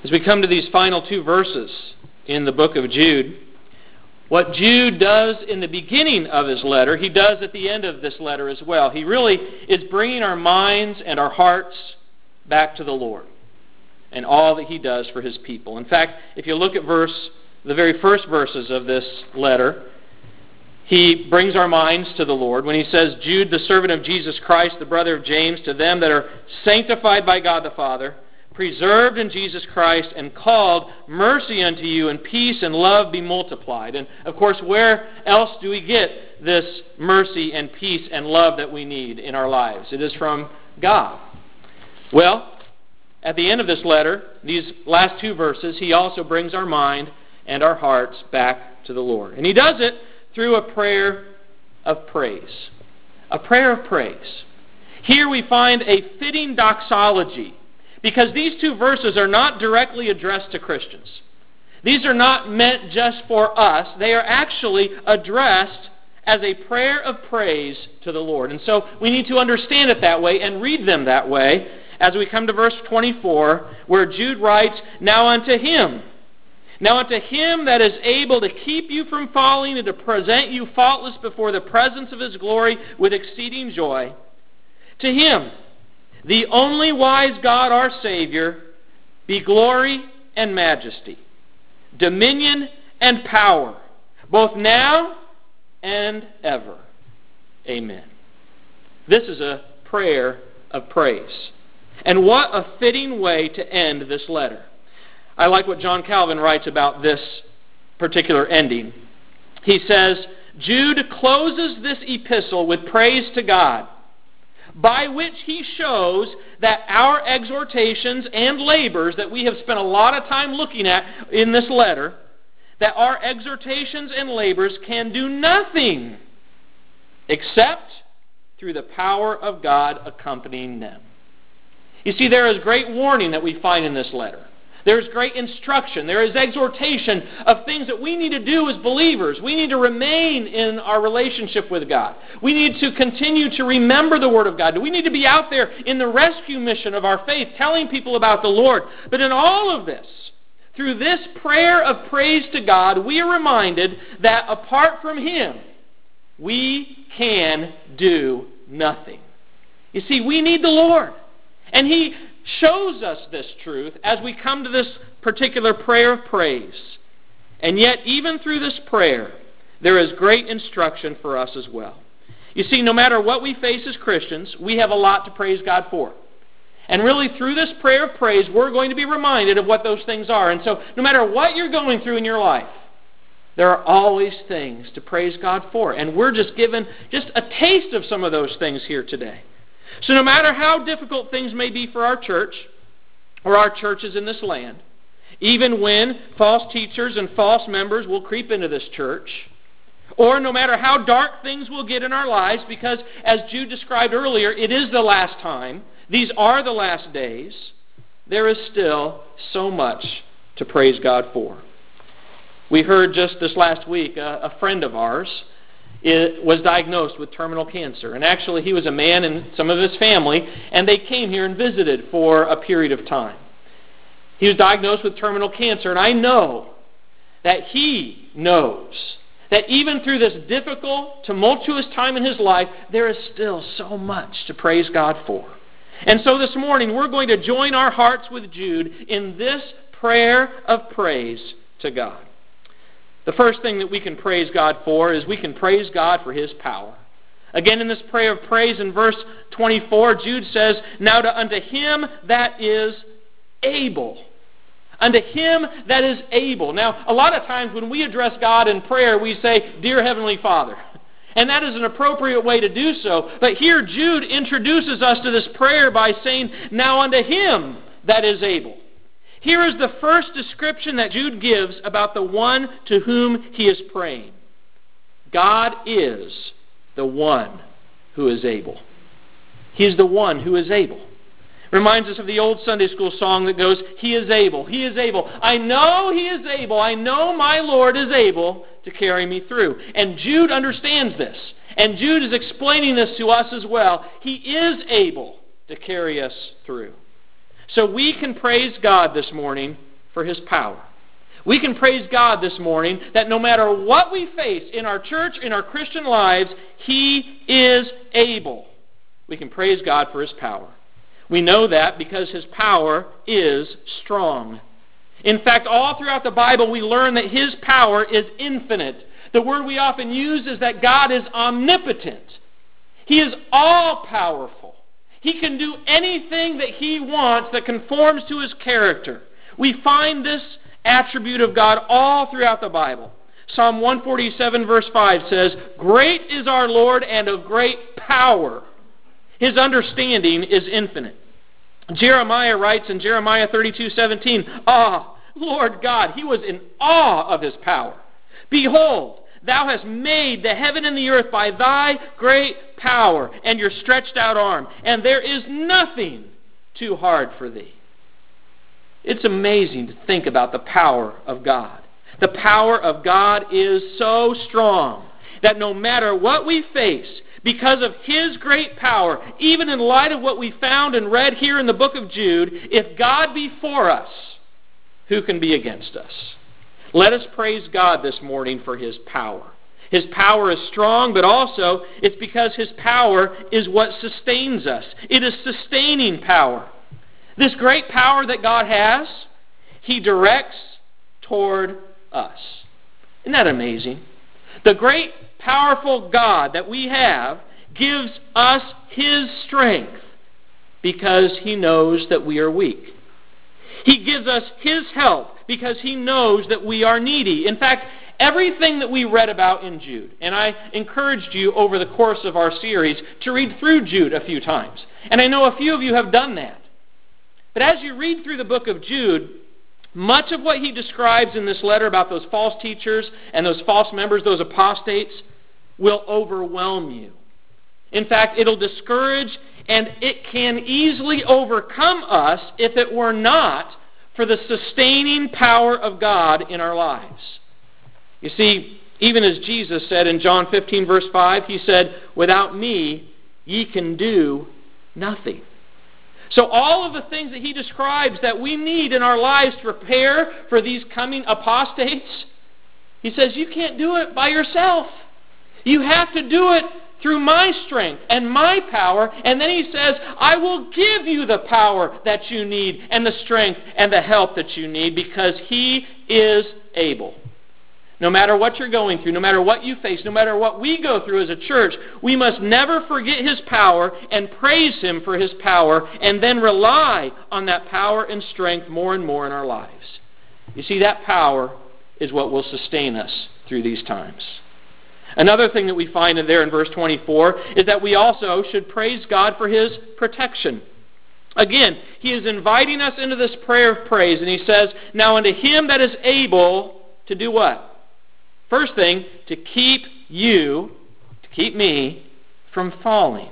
As we come to these final two verses in the book of Jude, what Jude does in the beginning of his letter, he does at the end of this letter as well. He really is bringing our minds and our hearts back to the Lord and all that he does for his people. In fact, if you look at the very first verses of this letter, he brings our minds to the Lord when he says, Jude, the servant of Jesus Christ, the brother of James, to them that are sanctified by God the Father, preserved in Jesus Christ, and called, mercy unto you, and peace and love be multiplied. And, of course, where else do we get this mercy and peace and love that we need in our lives? It is from God. Well, at the end of this letter, these last two verses, he also brings our mind and our hearts back to the Lord. And he does it through a prayer of praise. A prayer of praise. Here we find a fitting doxology, because these two verses are not directly addressed to Christians. These are not meant just for us. They are actually addressed as a prayer of praise to the Lord. And so we need to understand it that way and read them that way as we come to verse 24, where Jude writes, Now unto him that is able to keep you from falling and to present you faultless before the presence of his glory with exceeding joy, to him, the only wise God our Savior, be glory and majesty, dominion and power, both now and ever. Amen. This is a prayer of praise. And what a fitting way to end this letter. I like what John Calvin writes about this particular ending. He says, Jude closes this epistle with praise to God, by which he shows that our exhortations and labors that we have spent a lot of time looking at in this letter, that our exhortations and labors can do nothing except through the power of God accompanying them. You see, there is great warning that we find in this letter. There is great instruction. There is exhortation of things that we need to do as believers. We need to remain in our relationship with God. We need to continue to remember the Word of God. We need to be out there in the rescue mission of our faith, telling people about the Lord. But in all of this, through this prayer of praise to God, we are reminded that apart from Him, we can do nothing. You see, we need the Lord. And He shows us this truth as we come to this particular prayer of praise. And yet, even through this prayer, there is great instruction for us as well. You see, no matter what we face as Christians, we have a lot to praise God for. And really, through this prayer of praise, we're going to be reminded of what those things are. And so, no matter what you're going through in your life, there are always things to praise God for. And we're just given just a taste of some of those things here today. So no matter how difficult things may be for our church or our churches in this land, even when false teachers and false members will creep into this church, or no matter how dark things will get in our lives, because as Jude described earlier, it is the last time, these are the last days, there is still so much to praise God for. We heard just this last week a friend of ours was diagnosed with terminal cancer. And actually, he was a man and some of his family, and they came here and visited for a period of time. He was diagnosed with terminal cancer, and I know that he knows that even through this difficult, tumultuous time in his life, there is still so much to praise God for. And so this morning, we're going to join our hearts with Jude in this prayer of praise to God. The first thing that we can praise God for is we can praise God for His power. Again, in this prayer of praise in verse 24, Jude says, Now unto Him that is able. Unto Him that is able. Now, a lot of times when we address God in prayer, we say, Dear Heavenly Father. And that is an appropriate way to do so. But here Jude introduces us to this prayer by saying, Now unto Him that is able. Here is the first description that Jude gives about the one to whom he is praying. God is the one who is able. He is the one who is able. Reminds us of the old Sunday school song that goes, He is able, He is able. I know He is able. I know my Lord is able to carry me through. And Jude understands this. And Jude is explaining this to us as well. He is able to carry us through. So we can praise God this morning for His power. We can praise God this morning that no matter what we face in our church, in our Christian lives, He is able. We can praise God for His power. We know that because His power is strong. In fact, all throughout the Bible, we learn that His power is infinite. The word we often use is that God is omnipotent. He is all-powerful. He can do anything that He wants that conforms to His character. We find this attribute of God all throughout the Bible. Psalm 147 verse 5 says, "Great is our Lord and of great power. His understanding is infinite." Jeremiah writes in Jeremiah 32:17, Lord God, he was in awe of His power. "Behold, Thou hast made the heaven and the earth by Thy great power and Your stretched out arm, and there is nothing too hard for Thee." It's amazing to think about the power of God. The power of God is so strong that no matter what we face, because of His great power, even in light of what we found and read here in the book of Jude, if God be for us, who can be against us? Let us praise God this morning for His power. His power is strong, but also it's because His power is what sustains us. It is sustaining power. This great power that God has, He directs toward us. Isn't that amazing? The great, powerful God that we have gives us His strength because He knows that we are weak. He gives us His help because He knows that we are needy. In fact, everything that we read about in Jude, and I encouraged you over the course of our series to read through Jude a few times. And I know a few of you have done that. But as you read through the book of Jude, much of what he describes in this letter about those false teachers and those false members, those apostates, will overwhelm you. In fact, it'll discourage and it can easily overcome us if it were not for the sustaining power of God in our lives. You see, even as Jesus said in John 15 verse 5, He said, "Without me, ye can do nothing." So all of the things that He describes that we need in our lives to prepare for these coming apostates, He says, you can't do it by yourself. You have to do it through my strength and my power. And then He says, I will give you the power that you need and the strength and the help that you need because He is able. No matter what you're going through, no matter what you face, no matter what we go through as a church, we must never forget His power and praise Him for His power and then rely on that power and strength more and more in our lives. You see, that power is what will sustain us through these times. Another thing that we find in there in verse 24 is that we also should praise God for His protection. Again, He is inviting us into this prayer of praise, and He says, "Now unto Him that is able to do what?" First thing, to keep you, to keep me from falling.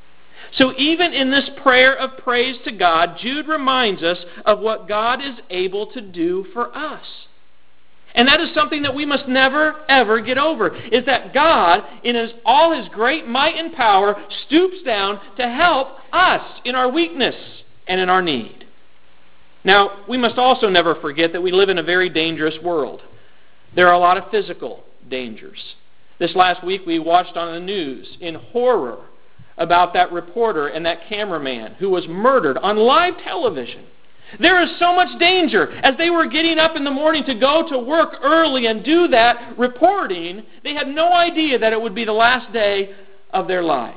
So even in this prayer of praise to God, Jude reminds us of what God is able to do for us. And that is something that we must never, ever get over, is that God, in all His great might and power, stoops down to help us in our weakness and in our need. Now, we must also never forget that we live in a very dangerous world. There are a lot of physical dangers. This last week we watched on the news in horror about that reporter and that cameraman who was murdered on live television. There is so much danger. As they were getting up in the morning to go to work early and do that reporting, they had no idea that it would be the last day of their lives.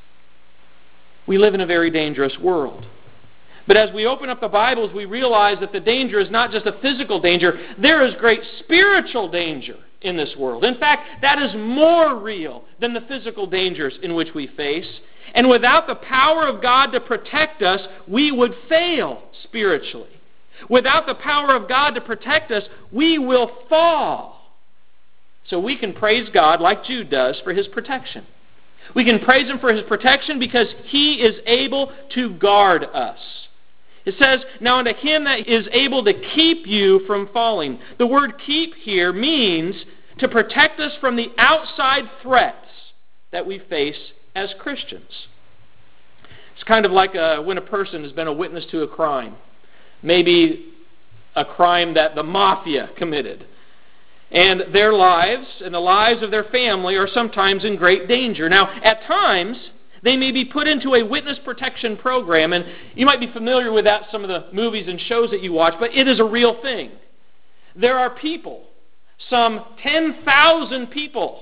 We live in a very dangerous world. But as we open up the Bibles, we realize that the danger is not just a physical danger. There is great spiritual danger in this world. In fact, that is more real than the physical dangers in which we face. And without the power of God to protect us, we would fail spiritually. Without the power of God to protect us, we will fall. So we can praise God, like Jude does, for His protection. We can praise Him for His protection because He is able to guard us. It says, "Now unto Him that is able to keep you from falling." The word keep here means to protect us from the outside threats that we face as Christians. It's kind of like when a person has been a witness to a crime. Maybe a crime that the mafia committed. And their lives and the lives of their family are sometimes in great danger. Now, at times, they may be put into a witness protection program, and you might be familiar with that, some of the movies and shows that you watch, but it is a real thing. There are people, some 10,000 people,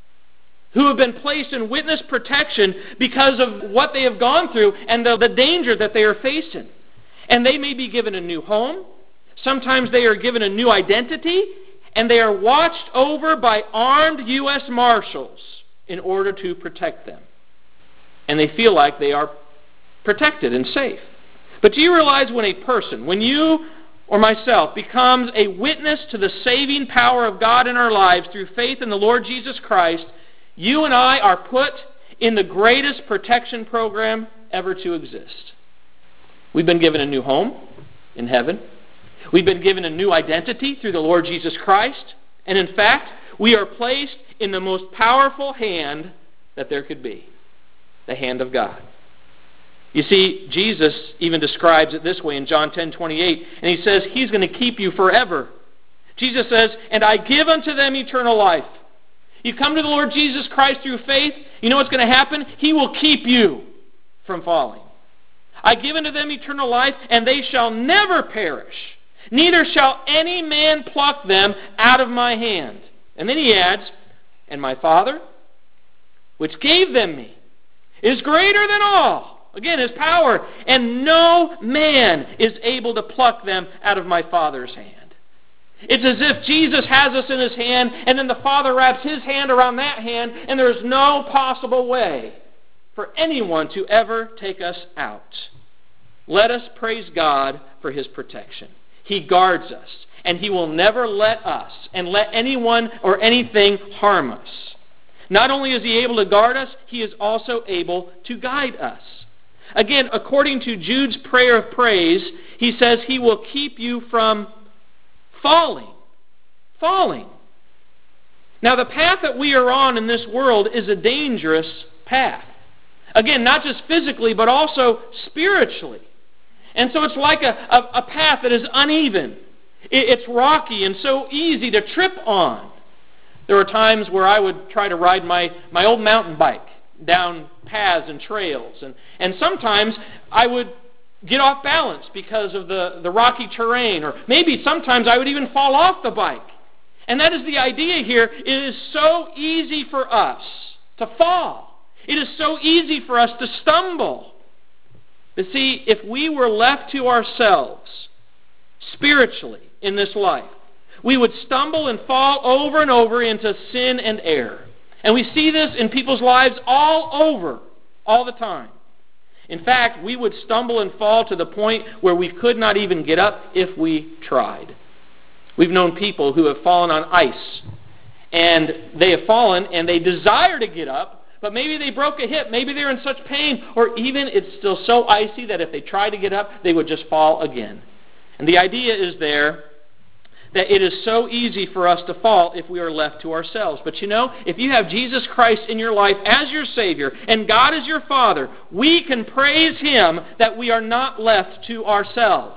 who have been placed in witness protection because of what they have gone through and the danger that they are facing. And they may be given a new home. Sometimes they are given a new identity, and they are watched over by armed U.S. Marshals in order to protect them. And they feel like they are protected and safe. But do you realize when a person, when you or myself becomes a witness to the saving power of God in our lives through faith in the Lord Jesus Christ, you and I are put in the greatest protection program ever to exist. We've been given a new home in heaven. We've been given a new identity through the Lord Jesus Christ. And in fact, we are placed in the most powerful hand that there could be, the hand of God. You see, Jesus even describes it this way in John 10:28, and he says he's going to keep you forever. Jesus says, "And I give unto them eternal life." You come to the Lord Jesus Christ through faith, you know what's going to happen? He will keep you from falling. "I give unto them eternal life, and they shall never perish. Neither shall any man pluck them out of my hand." And then he adds, "And my Father, which gave them me, is greater than all." Again, his power. "And no man is able to pluck them out of my Father's hand." It's as if Jesus has us in his hand, and then the Father wraps his hand around that hand, and there's no possible way for anyone to ever take us out. Let us praise God for his protection. He guards us, and he will never let us and let anyone or anything harm us. Not only is he able to guard us, he is also able to guide us. Again, according to Jude's prayer of praise, he says he will keep you from falling. Now, the path that we are on in this world is a dangerous path. Again, not just physically, but also spiritually. And so it's like a path that is uneven. It's rocky and so easy to trip on. There were times where I would try to ride my old mountain bike down paths and trails. And sometimes I would get off balance because of the rocky terrain. Or maybe sometimes I would even fall off the bike. And that is the idea here. It is so easy for us to fall. It is so easy for us to stumble. But see, if we were left to ourselves spiritually in this life, we would stumble and fall over and over into sin and error. And we see this in people's lives all over, all the time. In fact, we would stumble and fall to the point where we could not even get up if we tried. We've known people who have fallen on ice, and they have fallen and they desire to get up, but maybe they broke a hip, maybe they're in such pain, or even it's still so icy that if they tried to get up, they would just fall again. And the idea is there that it is so easy for us to fall if we are left to ourselves. But you know, if you have Jesus Christ in your life as your Savior and God is your Father, we can praise him that we are not left to ourselves.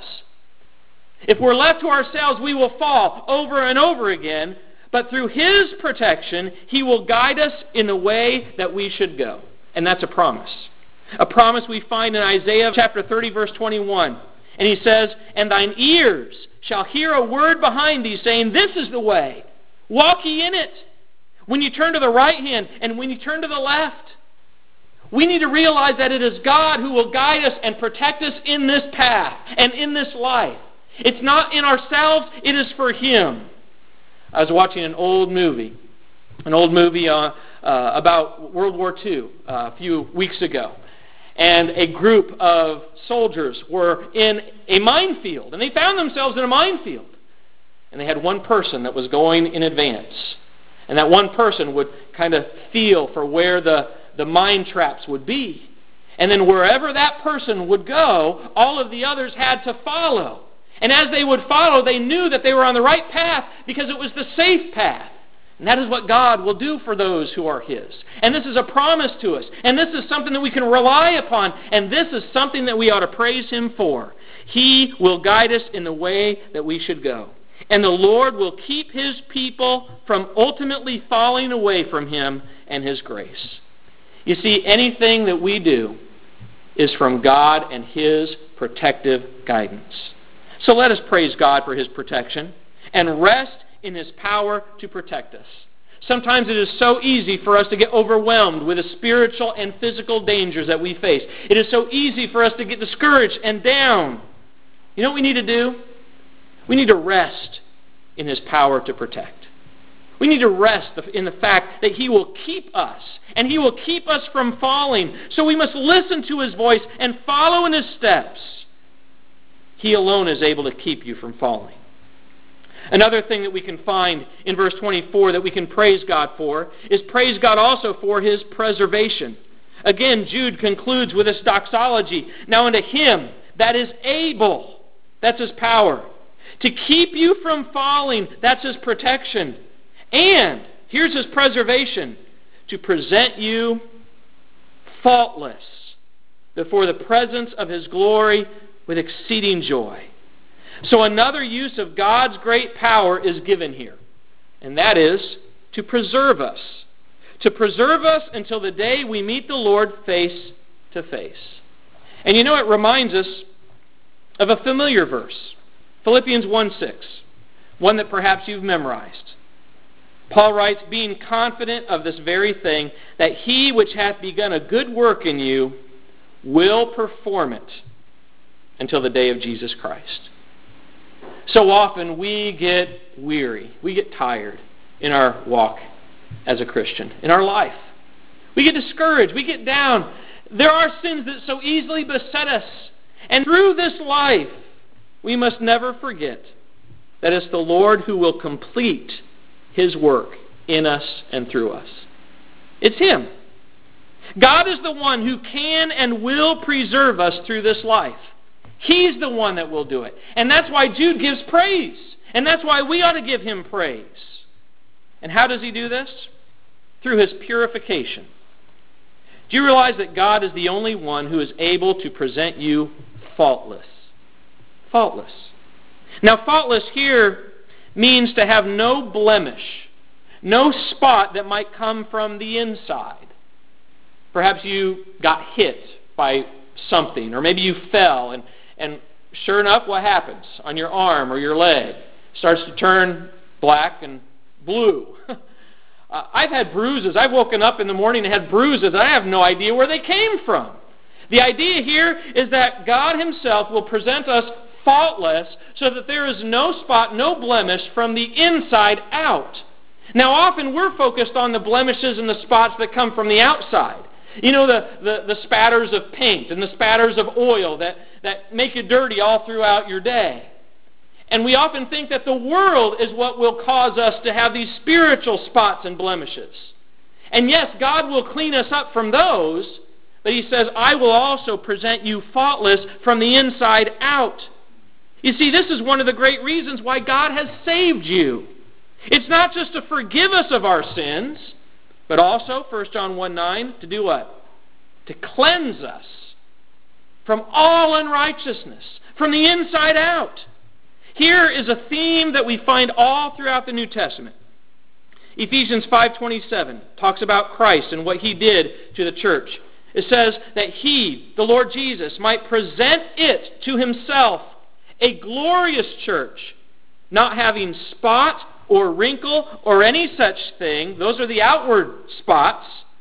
If we're left to ourselves, we will fall over and over again, but through his protection, he will guide us in the way that we should go. And that's a promise. A promise we find in Isaiah chapter 30, verse 21. And he says, "And thine ears shall hear a word behind thee, saying, This is the way. Walk ye in it." When you turn to the right hand and when you turn to the left, we need to realize that it is God who will guide us and protect us in this path and in this life. It's not in ourselves, it is for him. I was watching an old movie about World War II a few weeks ago. And a group of soldiers were in a minefield, and they found themselves in a minefield. And they had one person that was going in advance. And that one person would kind of feel for where the mine traps would be. And then wherever that person would go, all of the others had to follow. And as they would follow, they knew that they were on the right path because it was the safe path. And that is what God will do for those who are his. And this is a promise to us. And this is something that we can rely upon. And this is something that we ought to praise him for. He will guide us in the way that we should go. And the Lord will keep His people from ultimately falling away from Him and His grace. You see, anything that we do is from God and His protective guidance. So let us praise God for His protection and rest in His power to protect us. Sometimes it is so easy for us to get overwhelmed with the spiritual and physical dangers that we face. It is so easy for us to get discouraged and down. You know what we need to do? We need to rest in His power to protect. We need to rest in the fact that He will keep us, and He will keep us from falling. So we must listen to His voice and follow in His steps. He alone is able to keep you from falling. Another thing that we can find in verse 24 that we can praise God for is praise God also for His preservation. Again, Jude concludes with this doxology. Now unto Him that is able, that's His power, to keep you from falling, that's His protection. And, here's His preservation, to present you faultless before the presence of His glory with exceeding joy. So another use of God's great power is given here, and that is to preserve us. To preserve us until the day we meet the Lord face to face. And you know, it reminds us of a familiar verse, Philippians 1:6, one that perhaps you've memorized. Paul writes, being confident of this very thing, that He which hath begun a good work in you will perform it until the day of Jesus Christ. So often we get weary, we get tired in our walk as a Christian, in our life. We get discouraged, we get down. There are sins that so easily beset us. And through this life, we must never forget that it's the Lord who will complete His work in us and through us. It's Him. God is the one who can and will preserve us through this life. He's the one that will do it. And that's why Jude gives praise. And that's why we ought to give Him praise. And how does He do this? Through His purification. Do you realize that God is the only one who is able to present you faultless? Faultless. Now, faultless here means to have no blemish, no spot that might come from the inside. Perhaps you got hit by something, or maybe you fell, and sure enough, what happens on your arm or your leg? It starts to turn black and blue. I've had bruises. I've woken up in the morning and had bruises. I have no idea where they came from. The idea here is that God Himself will present us faultless so that there is no spot, no blemish from the inside out. Now, often we're focused on the blemishes and the spots that come from the outside. You know, the spatters of paint and the spatters of oil that make you dirty all throughout your day. And we often think that the world is what will cause us to have these spiritual spots and blemishes. And yes, God will clean us up from those, but He says, I will also present you faultless from the inside out. You see, this is one of the great reasons why God has saved you. It's not just to forgive us of our sins, but also, 1 John 1:9, to do what? To cleanse us from all unrighteousness, from the inside out. Here is a theme that we find all throughout the New Testament. Ephesians 5:27 talks about Christ and what He did to the church. It says that He, the Lord Jesus, might present it to Himself, a glorious church, not having spot or wrinkle or any such thing. Those are the outward spots.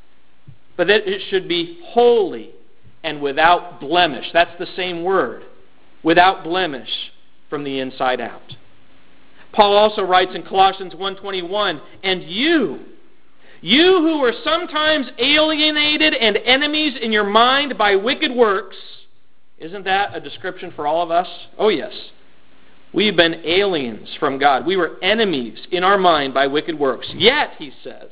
But that it should be holy and without blemish. That's the same word. Without blemish from the inside out. Paul also writes in Colossians 1:21, and you who were sometimes alienated and enemies in your mind by wicked works. Isn't that a description for all of us? Oh yes. We've been aliens from God. We were enemies in our mind by wicked works. Yet, he says,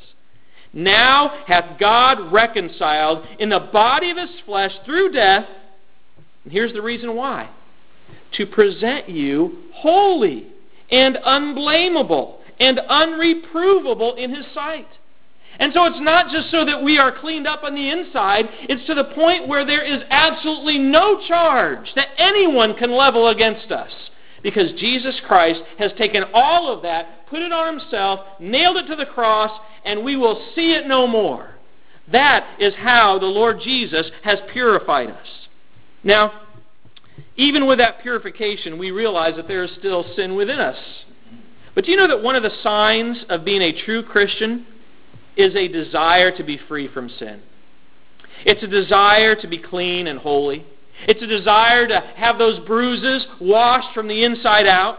now hath God reconciled in the body of His flesh through death. And here's the reason why. To present you holy and unblameable and unreprovable in His sight. And so it's not just so that we are cleaned up on the inside, it's to the point where there is absolutely no charge that anyone can level against us. Because Jesus Christ has taken all of that, put it on himself, nailed it to the cross, and we will see it no more. That is how the Lord Jesus has purified us. Now, even with that purification, we realize that there is still sin within us. But do you know that one of the signs of being a true Christian is a desire to be free from sin? It's a desire to be clean and holy. It's a desire to have those bruises washed from the inside out.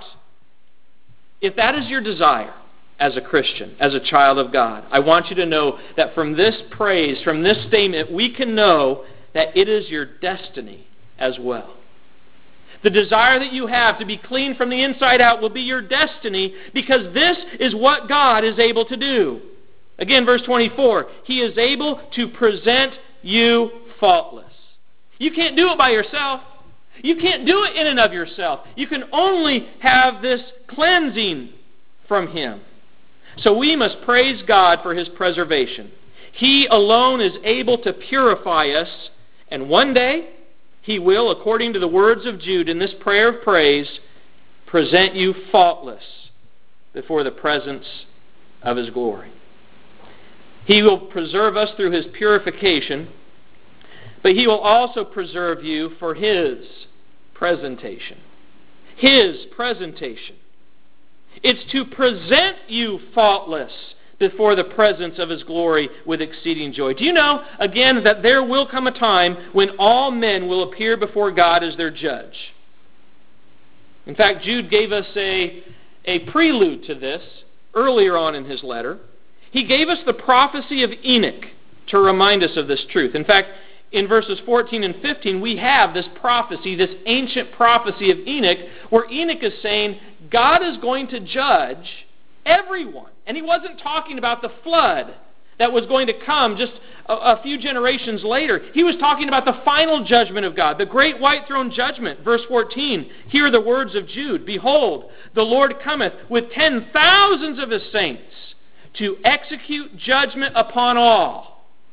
If that is your desire as a Christian, as a child of God, I want you to know that from this praise, from this statement, we can know that it is your destiny as well. The desire that you have to be clean from the inside out will be your destiny, because this is what God is able to do. Again, verse 24, He is able to present you faultless. You can't do it by yourself. You can't do it in and of yourself. You can only have this cleansing from Him. So we must praise God for His preservation. He alone is able to purify us, and one day He will, according to the words of Jude in this prayer of praise, present you faultless before the presence of His glory. He will preserve us through His purification, but He will also preserve you for His presentation. His presentation. It's to present you faultless before the presence of His glory with exceeding joy. Do you know, again, that there will come a time when all men will appear before God as their judge? In fact, Jude gave us a prelude to this earlier on in his letter. He gave us the prophecy of Enoch to remind us of this truth. In fact, in verses 14 and 15, we have this prophecy, this ancient prophecy of Enoch, where Enoch is saying God is going to judge everyone. And he wasn't talking about the flood that was going to come just a few generations later. He was talking about the final judgment of God, the great white throne judgment. Verse 14, hear the words of Jude. Behold, the Lord cometh with 10,000s of His saints to execute judgment upon all.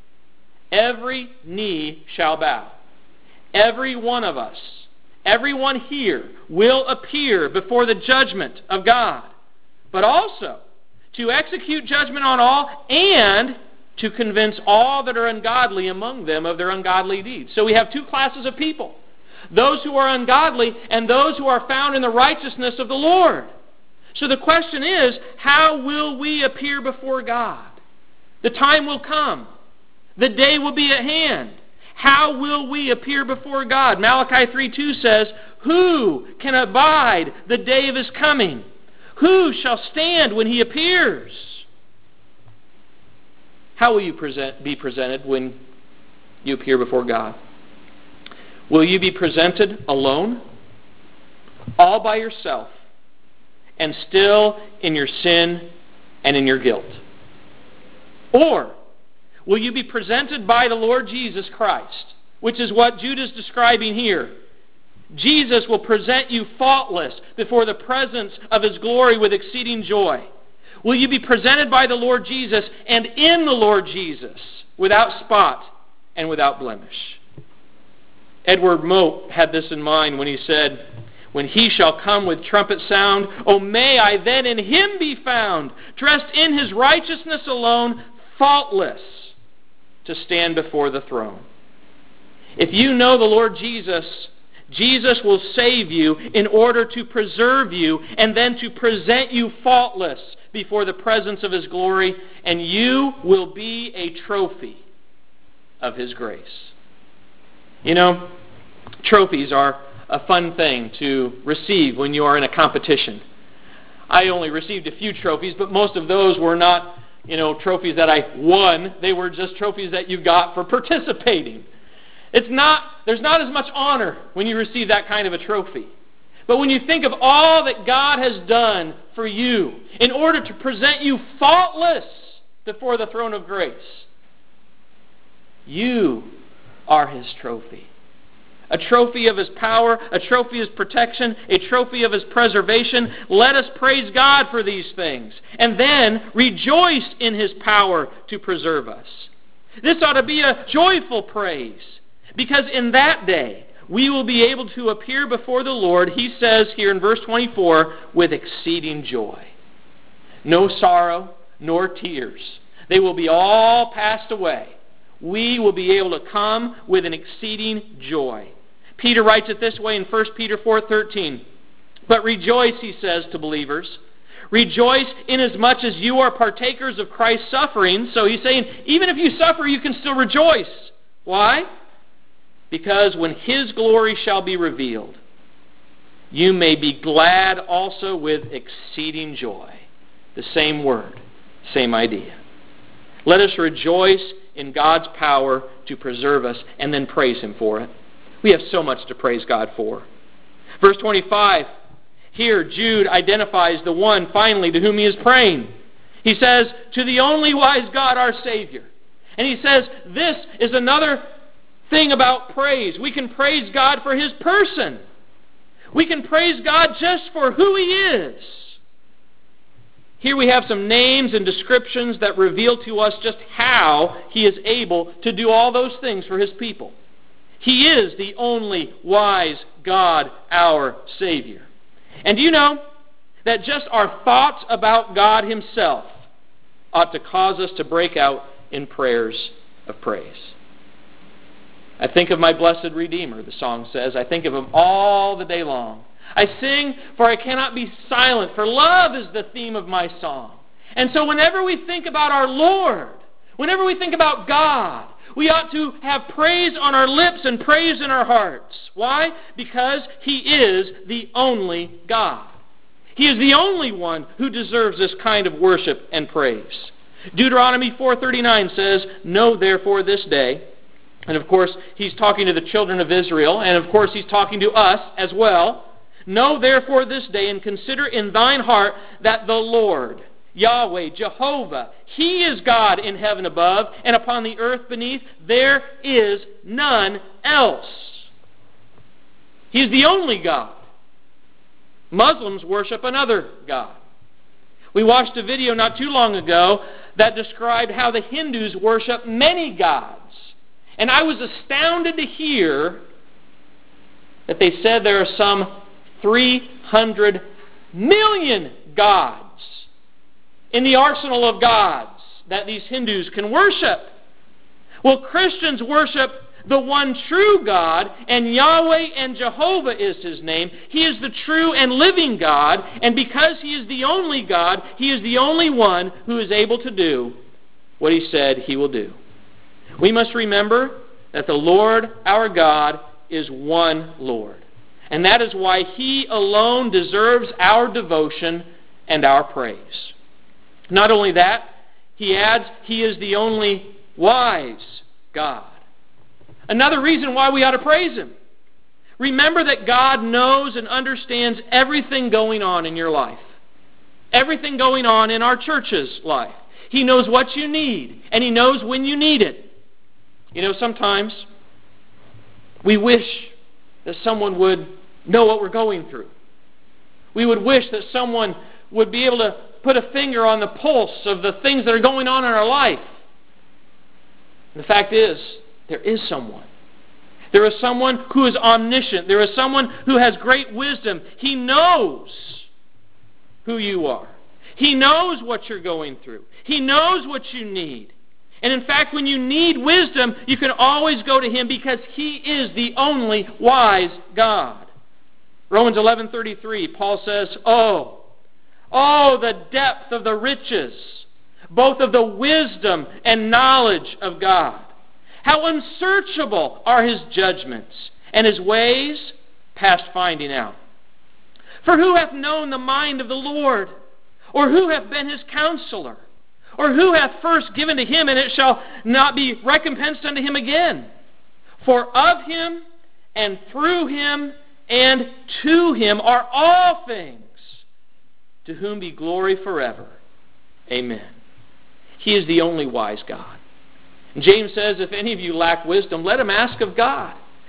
Every knee shall bow. Every one of us, everyone here will appear before the judgment of God. But also to execute judgment on all, and to convince all that are ungodly among them of their ungodly deeds. So we have two classes of people. Those who are ungodly and those who are found in the righteousness of the Lord. So the question is, how will we appear before God? The time will come. The day will be at hand. How will we appear before God? Malachi 3:2 says, who can abide the day of His coming? Who shall stand when He appears? How will you be presented when you appear before God? Will you be presented alone, all by yourself, and still in your sin and in your guilt? Or will you be presented by the Lord Jesus Christ, which is what Jude is describing here? Jesus will present you faultless before the presence of His glory with exceeding joy. Will you be presented by the Lord Jesus and in the Lord Jesus without spot and without blemish? Edward Mote had this in mind when he said, when He shall come with trumpet sound, O may I then in Him be found, dressed in His righteousness alone, faultless, to stand before the throne. If you know the Lord Jesus, Jesus will save you in order to preserve you and then to present you faultless before the presence of His glory, and you will be a trophy of His grace. You know, trophies are a fun thing to receive when you are in a competition. I only received a few trophies, but most of those were not, trophies that I won. They were just trophies that you got for participating. There's not as much honor when you receive that kind of a trophy. But when you think of all that God has done for you in order to present you faultless before the throne of grace, you are His trophy. a trophy of His power, a trophy of His protection, a trophy of His preservation. Let us praise God for these things, and then rejoice in His power to preserve us. This ought to be a joyful praise, because in that day we will be able to appear before the Lord, He says here in verse 24, with exceeding joy. No sorrow, nor tears. They will be all passed away. We will be able to come with an exceeding joy. Peter writes it this way in 1 Peter 4:13. But rejoice, he says to believers. Rejoice inasmuch as you are partakers of Christ's suffering. So he's saying, even if you suffer, you can still rejoice. Why? Because when His glory shall be revealed, you may be glad also with exceeding joy. The same word, same idea. Let us rejoice in God's power to preserve us and then praise Him for it. We have so much to praise God for. Verse 25, here Jude identifies the one finally to whom he is praying. He says, to the only wise God, our Savior. And he says, this is another thing about praise. We can praise God for His person. We can praise God just for who He is. Here we have some names and descriptions that reveal to us just how He is able to do all those things for His people. He is the only wise God, our Savior. And do you know that just our thoughts about God Himself ought to cause us to break out in prayers of praise? I think of my blessed Redeemer, the song says. I think of Him all the day long. I sing, for I cannot be silent, for love is the theme of my song. And so whenever we think about our Lord, whenever we think about God, we ought to have praise on our lips and praise in our hearts. Why? Because He is the only God. He is the only one who deserves this kind of worship and praise. Deuteronomy 4:39 says, know therefore this day, and of course he's talking to the children of Israel, and of course he's talking to us as well. Know therefore this day and consider in thine heart that the Lord, Yahweh, Jehovah, He is God in heaven above and upon the earth beneath. There is none else. He is the only God. Muslims worship another God. We watched a video not too long ago that described how the Hindus worship many gods. And I was astounded to hear that they said there are some 300 million gods in the arsenal of gods that these Hindus can worship. Well, Christians worship the one true God, and Yahweh and Jehovah is His name. He is the true and living God, and because He is the only God, He is the only one who is able to do what He said He will do. We must remember that the Lord our God is one Lord. And that is why He alone deserves our devotion and our praise. Not only that, he adds, He is the only wise God. Another reason why we ought to praise Him. Remember that God knows and understands everything going on in your life. Everything going on in our church's life. He knows what you need, and He knows when you need it. You know, sometimes we wish that someone would know what we're going through. We would wish that someone would be able to put a finger on the pulse of the things that are going on in our life. And the fact is, there is someone. There is someone who is omniscient. There is someone who has great wisdom. He knows who you are. He knows what you're going through. He knows what you need. And in fact, when you need wisdom, you can always go to Him because He is the only wise God. Romans 11:33, Paul says, Oh, the depth of the riches, both of the wisdom and knowledge of God. How unsearchable are His judgments, and His ways past finding out. For who hath known the mind of the Lord? Or who hath been His counselor? Or who hath first given to Him, and it shall not be recompensed unto Him again? For of Him, and through Him, and to Him are all things, to whom be glory forever. Amen. He is the only wise God. And James says, if any of you lack wisdom, let him ask of God,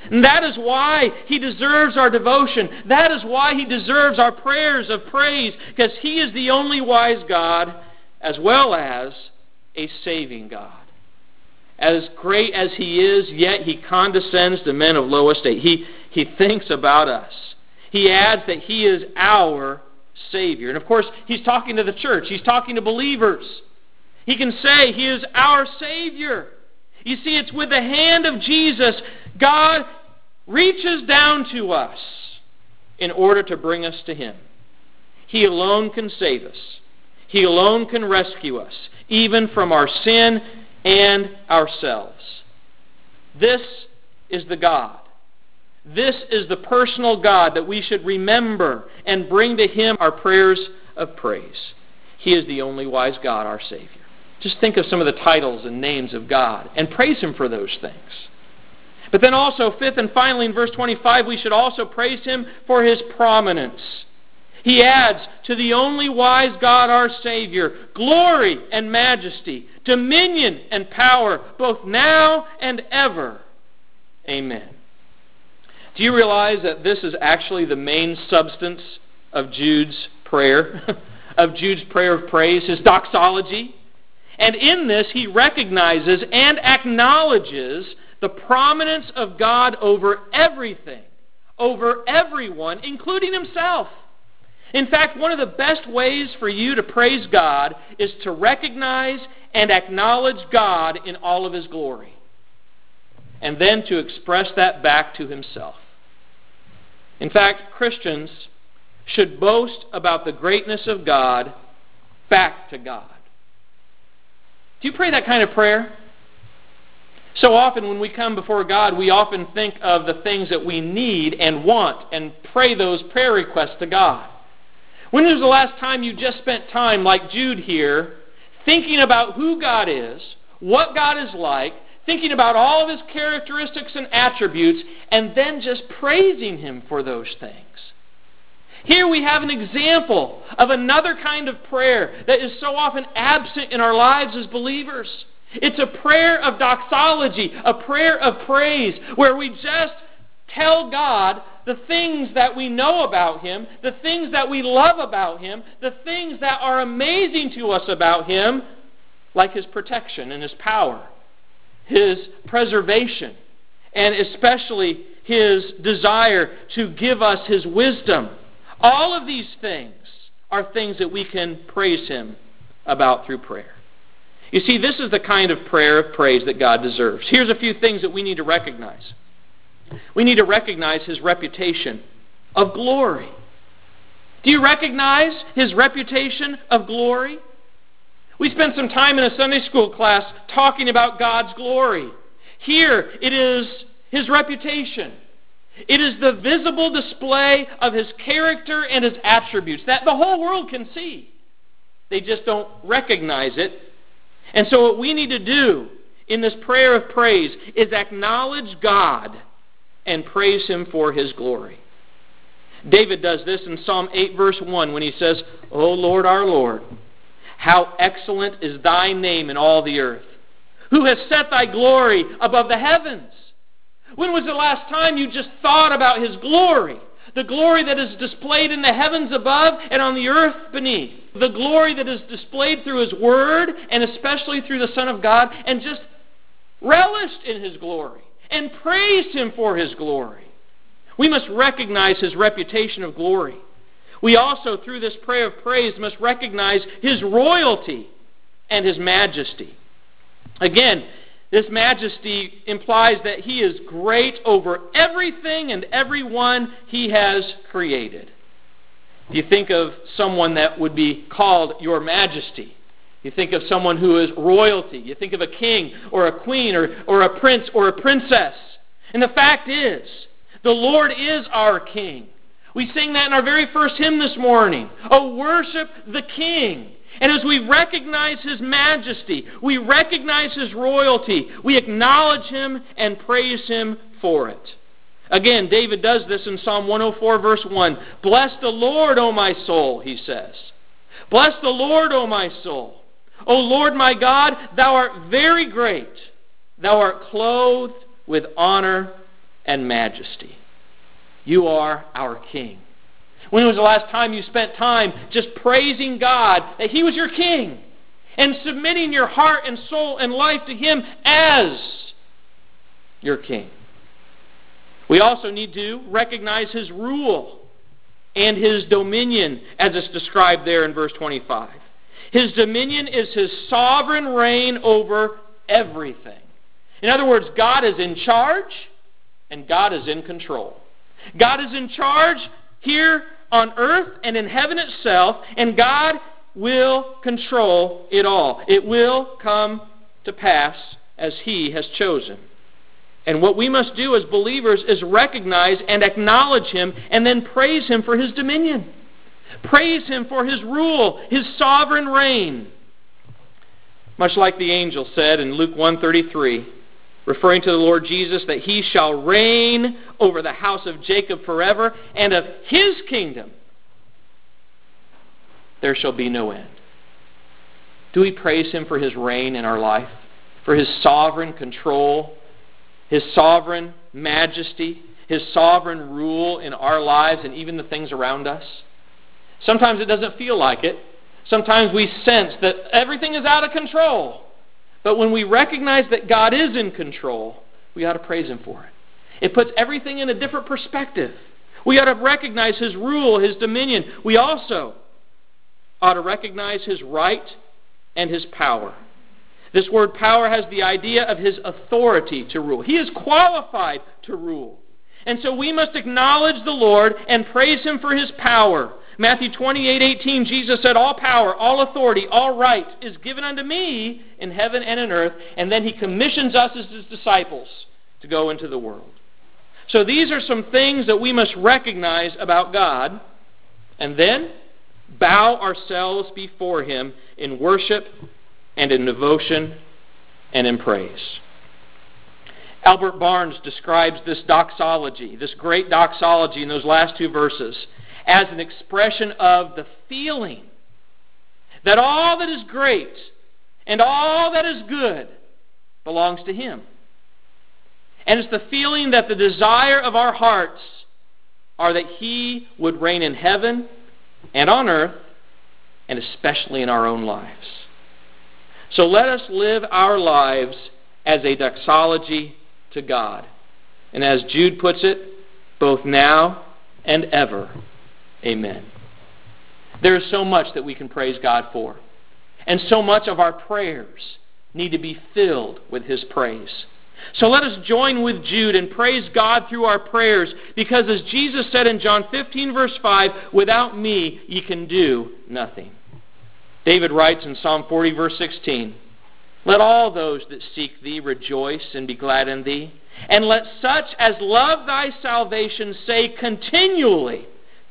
And that is why He deserves our devotion. That is why He deserves our prayers of praise, because He is the only wise God, as well as a saving God. As great as He is, yet He condescends to men of low estate. He thinks about us. He adds that He is our Savior. And of course, He's talking to the church. He's talking to believers. He can say He is our Savior. You see, it's with the hand of Jesus, God reaches down to us in order to bring us to Him. He alone can save us. He alone can rescue us, even from our sin and ourselves. This is the God. This is the personal God that we should remember and bring to Him our prayers of praise. He is the only wise God, our Savior. Just think of some of the titles and names of God and praise Him for those things. But then also, fifth and finally, in verse 25, we should also praise Him for His prominence. He adds, to the only wise God, our Savior, glory and majesty, dominion and power, both now and ever. Amen. Do you realize that this is actually the main substance of Jude's prayer, of Jude's prayer of praise, his doxology? And in this, he recognizes and acknowledges the prominence of God over everything, over everyone, including himself. In fact, one of the best ways for you to praise God is to recognize and acknowledge God in all of His glory, and then to express that back to Himself. In fact, Christians should boast about the greatness of God back to God. Do you pray that kind of prayer? So often when we come before God, we often think of the things that we need and want and pray those prayer requests to God. When was the last time you just spent time, like Jude here, thinking about who God is, what God is like, thinking about all of His characteristics and attributes, and then just praising Him for those things? Here we have an example of another kind of prayer that is so often absent in our lives as believers. It's a prayer of doxology, a prayer of praise, where we just tell God the things that we know about Him, the things that we love about Him, the things that are amazing to us about Him, like His protection and His power, His preservation, and especially His desire to give us His wisdom. All of these things are things that we can praise Him about through prayer. You see, this is the kind of prayer of praise that God deserves. Here's a few things that we need to recognize. We need to recognize His reputation of glory. Do you recognize His reputation of glory? We spent some time in a Sunday school class talking about God's glory. Here, it is His reputation. It is the visible display of His character and His attributes that the whole world can see. They just don't recognize it. And so what we need to do in this prayer of praise is acknowledge God and praise Him for His glory. David does this in Psalm 8, verse 1, when he says, O Lord, our Lord, how excellent is Thy name in all the earth. Who has set Thy glory above the heavens? When was the last time you just thought about His glory? The glory that is displayed in the heavens above and on the earth beneath. The glory that is displayed through His Word and especially through the Son of God, and just relished in His glory and praised Him for His glory. We must recognize His reputation of glory. We also, through this prayer of praise, must recognize His royalty and His majesty. Again, this majesty implies that He is great over everything and everyone He has created. If you think of someone that would be called Your Majesty, you think of someone who is royalty. You think of a king or a queen or a prince or a princess. And the fact is, the Lord is our King. We sing that in our very first hymn this morning. Oh, worship the King. And as we recognize His majesty, we recognize His royalty, we acknowledge Him and praise Him for it. Again, David does this in Psalm 104, verse 1. Bless the Lord, O my soul, he says. Bless the Lord, O my soul. O Lord my God, Thou art very great. Thou art clothed with honor and majesty. You are our King. When was the last time you spent time just praising God that He was your King and submitting your heart and soul and life to Him as your King? We also need to recognize His rule and His dominion as it's described there in verse 25. His dominion is His sovereign reign over everything. In other words, God is in charge and God is in control. God is in charge here on earth and in heaven itself, and God will control it all. It will come to pass as He has chosen. And what we must do as believers is recognize and acknowledge Him and then praise Him for His dominion. Praise Him for His rule, His sovereign reign. Much like the angel said in Luke 1:33, referring to the Lord Jesus, that He shall reign over the house of Jacob forever, and of His kingdom there shall be no end. Do we praise Him for His reign in our life? For His sovereign control, His sovereign majesty, His sovereign rule in our lives and even the things around us? Sometimes it doesn't feel like it. Sometimes we sense that everything is out of control. But when we recognize that God is in control, we ought to praise Him for it. It puts everything in a different perspective. We ought to recognize His rule, His dominion. We also ought to recognize His right and His power. This word power has the idea of His authority to rule. He is qualified to rule. And so we must acknowledge the Lord and praise Him for His power. Matthew 28:18, Jesus said, all power, all authority, all right is given unto me in heaven and in earth. And then He commissions us as His disciples to go into the world. So these are some things that we must recognize about God, and then bow ourselves before Him in worship and in devotion and in praise. Albert Barnes describes this doxology, this great doxology in those last two verses, as an expression of the feeling that all that is great and all that is good belongs to Him. And it's the feeling that the desire of our hearts are that He would reign in heaven and on earth, and especially in our own lives. So let us live our lives as a doxology to God. And as Jude puts it, both now and ever. Amen. There is so much that we can praise God for. And so much of our prayers need to be filled with His praise. So let us join with Jude and praise God through our prayers, because as Jesus said in John 15 verse 5, without me ye can do nothing. David writes in Psalm 40 verse 16, let all those that seek Thee rejoice and be glad in Thee, and let such as love Thy salvation say continually,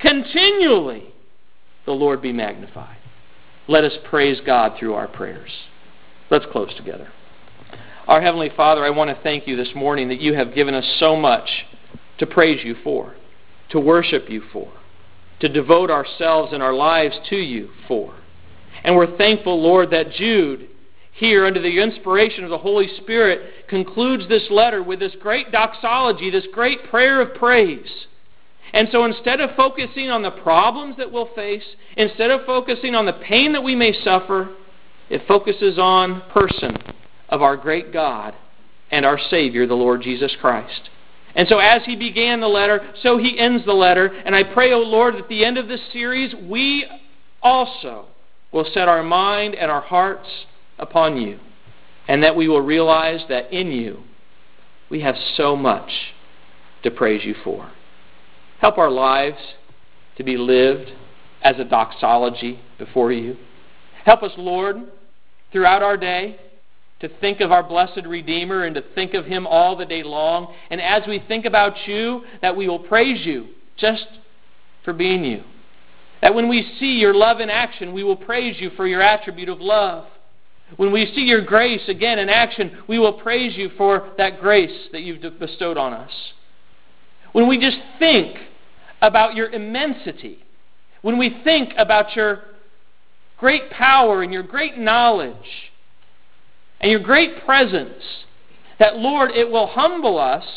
the Lord be magnified. Let us praise God through our prayers. Let's close together. Our Heavenly Father, I want to thank You this morning that You have given us so much to praise You for, to worship You for, to devote ourselves and our lives to You for. And we're thankful, Lord, that Jude, here under the inspiration of the Holy Spirit, concludes this letter with this great doxology, this great prayer of praise. And so instead of focusing on the problems that we'll face, instead of focusing on the pain that we may suffer, it focuses on the person of our great God and our Savior, the Lord Jesus Christ. And so as He began the letter, so He ends the letter. And I pray, O Lord, at the end of this series, we also will set our mind and our hearts upon You, and that we will realize that in You we have so much to praise You for. Help our lives to be lived as a doxology before You. Help us, Lord, throughout our day to think of our blessed Redeemer and to think of Him all the day long. And as we think about You, that we will praise You just for being You. That when we see Your love in action, we will praise You for Your attribute of love. When we see Your grace again in action, we will praise You for that grace that You've bestowed on us. When we just think about Your immensity, when we think about Your great power and Your great knowledge and Your great presence, that, Lord, it will humble us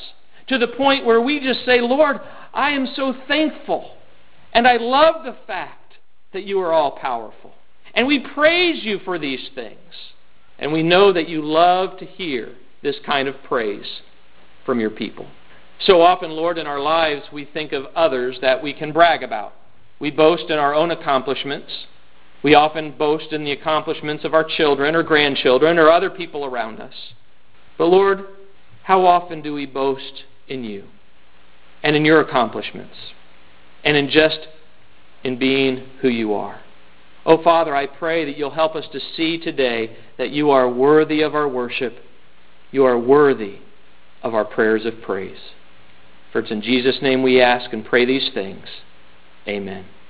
to the point where we just say, Lord, I am so thankful, and I love the fact that you are all-powerful. And we praise you for these things. And we know that you love to hear this kind of praise from your people. So often, Lord, in our lives, we think of others that we can brag about. We boast in our own accomplishments. We often boast in the accomplishments of our children or grandchildren or other people around us. But Lord, how often do we boast in you and in your accomplishments and in being who you are? Oh, Father, I pray that you'll help us to see today that you are worthy of our worship. You are worthy of our prayers of praise. For it's in Jesus' name we ask and pray these things. Amen.